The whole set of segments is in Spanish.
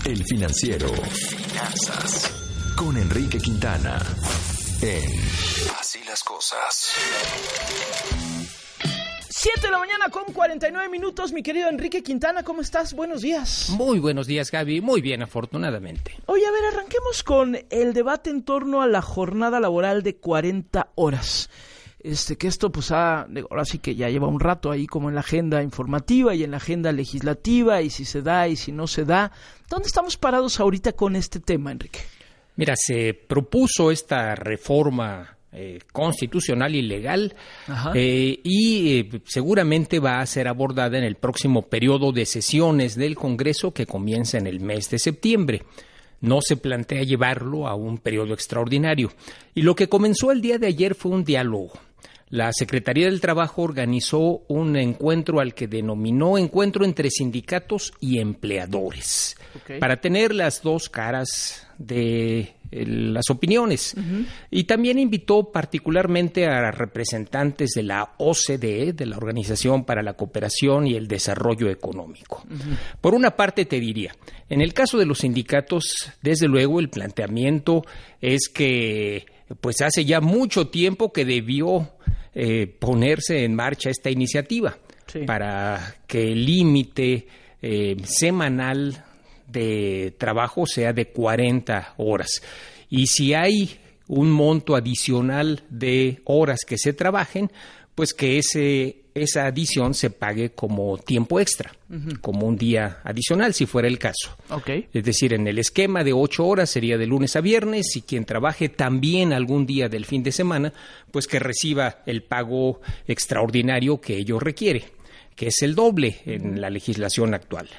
El Financiero. Finanzas. Con Enrique Quintana. En Así las Cosas. 7 de la mañana con 49 minutos, mi querido Enrique Quintana, ¿cómo estás? Buenos días. Muy buenos días, Gaby. Muy bien, afortunadamente. Oye, a ver, arranquemos con el debate en torno a la jornada laboral de 40 horas. Que esto pues ahora sí que ya lleva un rato ahí como en la agenda informativa y en la agenda legislativa, y si se da y si no se da. ¿Dónde estamos parados ahorita con este tema, Enrique? Mira, se propuso esta reforma constitucional y legal y seguramente va a ser abordada en el próximo periodo de sesiones del Congreso que comienza en el mes de septiembre. No se plantea llevarlo a un periodo extraordinario. Y lo que comenzó el día de ayer fue un diálogo. La Secretaría del Trabajo organizó un encuentro al que denominó Encuentro entre Sindicatos y Empleadores, para tener las dos caras de las opiniones. Y también invitó particularmente a representantes de la OCDE, de la Organización para la Cooperación y el Desarrollo Económico. Por una parte te diría, en el caso de los sindicatos, desde luego el planteamiento es que pues hace ya mucho tiempo que debió ponerse en marcha esta iniciativa para que el límite semanal de trabajo sea de 40 horas. Y si hay un monto adicional de horas que se trabajen, pues que esa adición se pague como tiempo extra, como un día adicional, si fuera el caso. Es decir, en el esquema de 8 horas sería de lunes a viernes, y quien trabaje también algún día del fin de semana, pues que reciba el pago extraordinario que ello requiere, que es el doble en la legislación actual.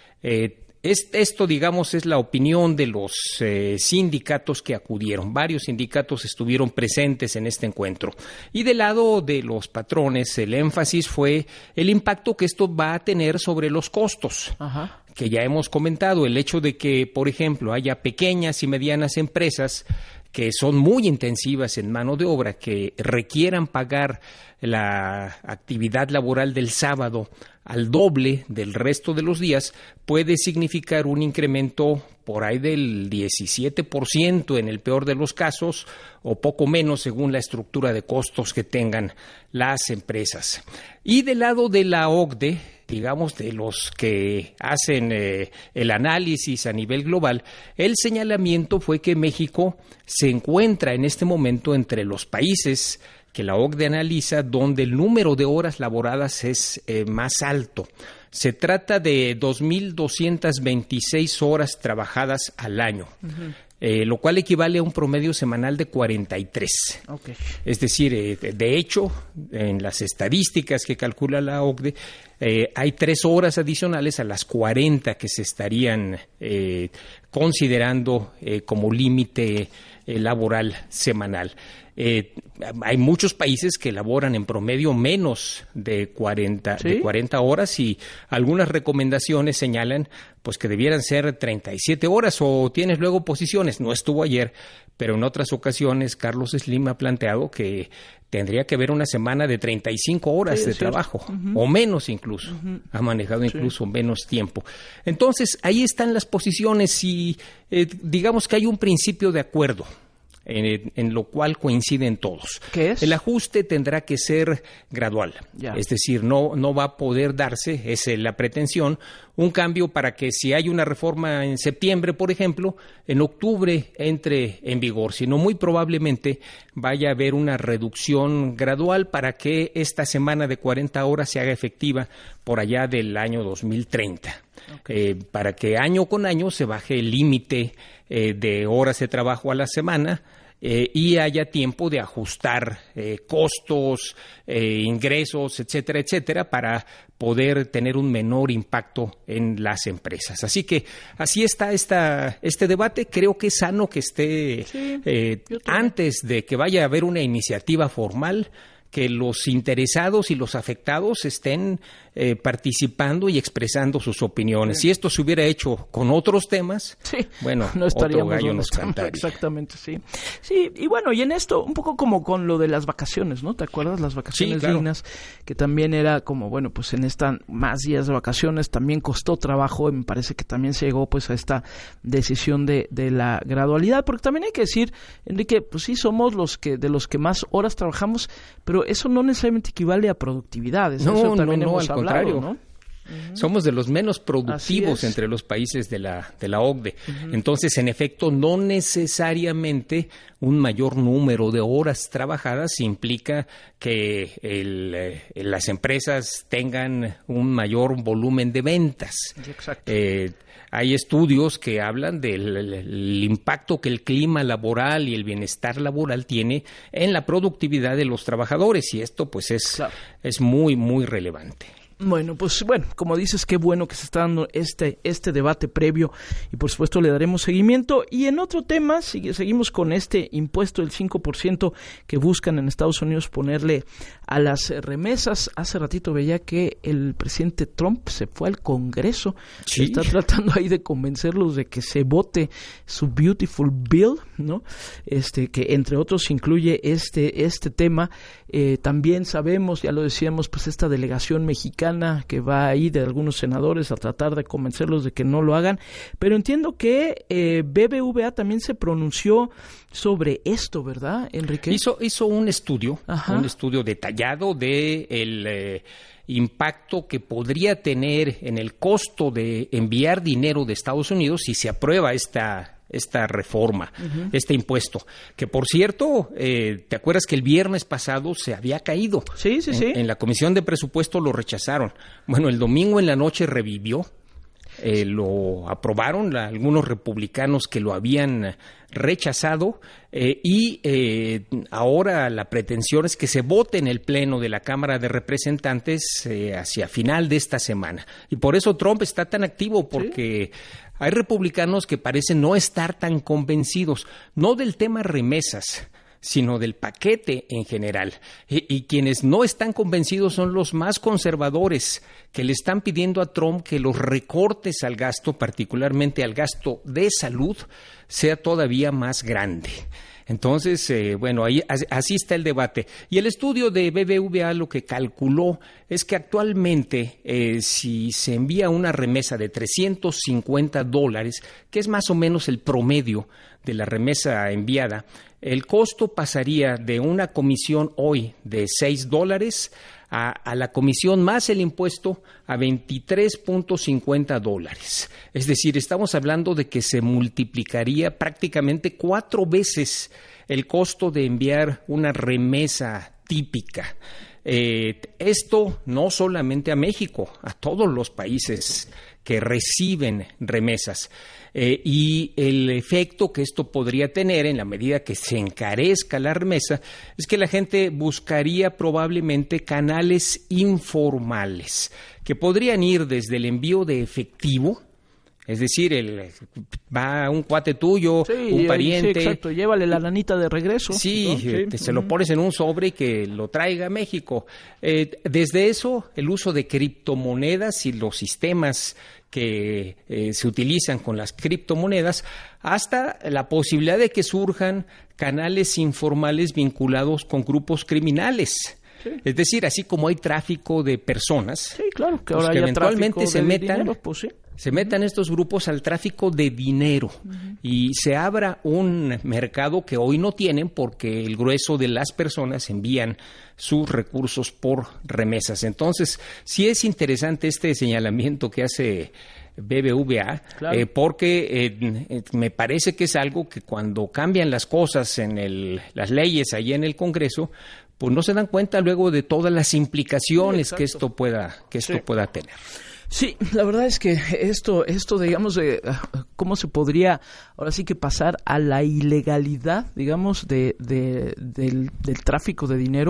Esto, digamos, es la opinión de los sindicatos que acudieron. Varios sindicatos estuvieron presentes en este encuentro. Y del lado de los patrones, el énfasis fue el impacto que esto va a tener sobre los costos, que ya hemos comentado. El hecho de que, por ejemplo, haya pequeñas y medianas empresas que son muy intensivas en mano de obra, que requieran pagar la actividad laboral del sábado al doble del resto de los días, puede significar un incremento por ahí del 17% en el peor de los casos, o poco menos según la estructura de costos que tengan las empresas. Y del lado de la OCDE, digamos, de los que hacen el análisis a nivel global, el señalamiento fue que México se encuentra en este momento entre los países que la OCDE analiza donde el número de horas laboradas es más alto. Se trata de 2,226 horas trabajadas al año, lo cual equivale a un promedio semanal de 43. Es decir, de hecho, en las estadísticas que calcula la OCDE, hay 3 horas adicionales a las 40 que se estarían considerando como límite laboral semanal. Hay muchos países que elaboran en promedio menos de 40 horas, y algunas recomendaciones señalan pues que debieran ser 37 horas, o tienes luego posiciones. No estuvo ayer, pero en otras ocasiones Carlos Slim ha planteado que tendría que haber una semana de 35 horas de trabajo, o menos incluso. Ha manejado incluso menos tiempo. Entonces, ahí están las posiciones y digamos que hay un principio de acuerdo en lo cual coinciden todos. ¿Qué es? El ajuste tendrá que ser gradual. Es decir, no va a poder darse, es la pretensión, un cambio para que si hay una reforma en septiembre, por ejemplo, en octubre entre en vigor, sino muy probablemente vaya a haber una reducción gradual para que esta semana de 40 horas se haga efectiva por allá del año 2030. Para que año con año se baje el límite de horas de trabajo a la semana y haya tiempo de ajustar costos, ingresos, etcétera, etcétera, para poder tener un menor impacto en las empresas. Así que así está este debate. Creo que es sano que esté antes de que vaya a haber una iniciativa formal, que los interesados y los afectados estén participando y expresando sus opiniones. Sí. Si esto se hubiera hecho con otros temas, bueno, no estaríamos otro gallo nos cantaría. Exactamente, sí. Sí, y bueno, y en esto, un poco como con lo de las vacaciones, ¿no? ¿Te acuerdas? Las vacaciones dignas, que también era como, bueno, pues en esta más días de vacaciones también costó trabajo, y me parece que también se llegó pues a esta decisión de la gradualidad, porque también hay que decir, Enrique, pues sí, somos de los que más horas trabajamos, pero eso no necesariamente equivale a productividad. Eso también hemos hablado, contrario, ¿no? Somos de los menos productivos entre los países de la OCDE. Entonces, en efecto, no necesariamente un mayor número de horas trabajadas implica que las empresas tengan un mayor volumen de ventas. Exacto. Hay estudios que hablan del impacto que el clima laboral y el bienestar laboral tiene en la productividad de los trabajadores, y esto pues es muy, muy relevante. Bueno, pues como dices, qué bueno que se está dando este debate previo, y por supuesto le daremos seguimiento. Y en otro tema, seguimos con este impuesto del 5% que buscan en Estados Unidos ponerle a las remesas. Hace ratito veía que el presidente Trump se fue al Congreso. Sí. Está tratando ahí de convencerlos de que se vote su Beautiful Bill, ¿no? Que entre otros incluye este tema. También sabemos, ya lo decíamos, pues esta delegación mexicana que va ahí de algunos senadores a tratar de convencerlos de que no lo hagan, pero entiendo que BBVA también se pronunció sobre esto, ¿verdad, Enrique? Hizo un estudio detallado de el impacto que podría tener en el costo de enviar dinero de Estados Unidos si se aprueba esta reforma, este impuesto, que por cierto, ¿te acuerdas que el viernes pasado se había caído? Sí. En la Comisión de Presupuesto lo rechazaron. Bueno, el domingo en la noche revivió, lo aprobaron algunos republicanos que lo habían rechazado, y ahora la pretensión es que se vote en el Pleno de la Cámara de Representantes hacia final de esta semana. Y por eso Trump está tan activo, porque hay republicanos que parecen no estar tan convencidos, no del tema remesas, sino del paquete en general. Y quienes no están convencidos son los más conservadores, que le están pidiendo a Trump que los recortes al gasto, particularmente al gasto de salud, sea todavía más grande. Entonces, ahí así está el debate. Y el estudio de BBVA lo que calculó es que actualmente, si se envía una remesa de $350, que es más o menos el promedio de la remesa enviada, el costo pasaría de una comisión hoy de $6 a la comisión más el impuesto a $23.50. Es decir, estamos hablando de que se multiplicaría prácticamente 4 veces el costo de enviar una remesa típica. Esto no solamente a México, a todos los países que reciben remesas. Y el efecto que esto podría tener en la medida que se encarezca la remesa es que la gente buscaría probablemente canales informales que podrían ir desde el envío de efectivo, es decir, va un cuate tuyo, un pariente. Sí, exacto, llévale la lanita de regreso. Sí, ¿no? Se lo pones en un sobre y que lo traiga a México. Desde eso, el uso de criptomonedas y los sistemas que se utilizan con las criptomonedas, hasta la posibilidad de que surjan canales informales vinculados con grupos criminales. Sí. Es decir, así como hay tráfico de personas, sí, claro, que ahora pues que eventualmente se metan, dinero, pues sí. Se metan estos grupos al tráfico de dinero y se abra un mercado que hoy no tienen porque el grueso de las personas envían sus recursos por remesas. Entonces, sí es interesante este señalamiento que hace BBVA, claro. Porque me parece que es algo que cuando cambian las cosas en las leyes allí en el Congreso, pues no se dan cuenta luego de todas las implicaciones que esto pueda tener. Sí, la verdad es que esto digamos, cómo se podría ahora sí que pasar a la ilegalidad, digamos, del tráfico de dinero,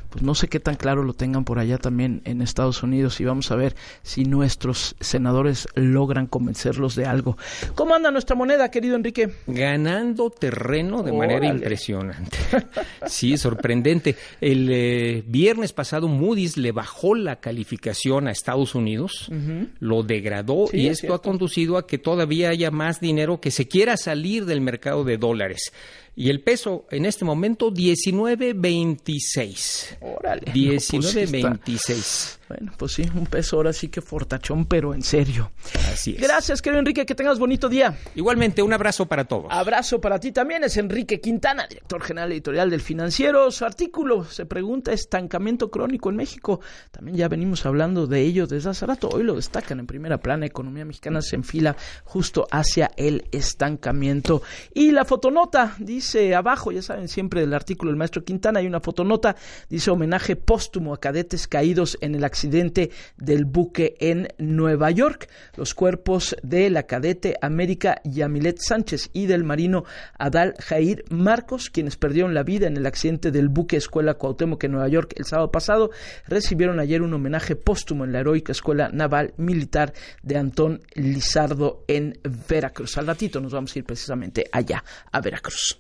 pues no sé qué tan claro lo tengan por allá también en Estados Unidos, y vamos a ver si nuestros senadores logran convencerlos de algo. ¿Cómo anda nuestra moneda, querido Enrique? Ganando terreno de manera impresionante. Sí, sorprendente. El viernes pasado Moody's le bajó la calificación a Estados Unidos, lo degradó, sí, y esto ha conducido a que todavía haya más dinero que se quiera salir del mercado de dólares. Y el peso en este momento 19.26. Órale. 19.26. Bueno, pues sí, un peso ahora sí que fortachón, pero en serio. Así es. Gracias, querido Enrique, que tengas bonito día. Igualmente, un abrazo para todos. Abrazo para ti también. Es Enrique Quintana, director general editorial del Financiero. Su artículo se pregunta: estancamiento crónico en México. También ya venimos hablando de ello desde hace rato. Hoy lo destacan en primera plana. Economía mexicana se enfila justo hacia el estancamiento. Y la fotonota dice abajo, ya saben, siempre del artículo del maestro Quintana hay una fotonota, dice: homenaje póstumo a cadetes caídos en el accidente del buque en Nueva York. Los cuerpos de la cadete América Yamilet Sánchez y del marino Adal Jair Marcos, quienes perdieron la vida en el accidente del buque Escuela Cuauhtémoc en Nueva York el sábado pasado, recibieron ayer un homenaje póstumo en la heroica Escuela Naval Militar de Antón Lizardo en Veracruz. Al ratito nos vamos a ir precisamente allá, a Veracruz.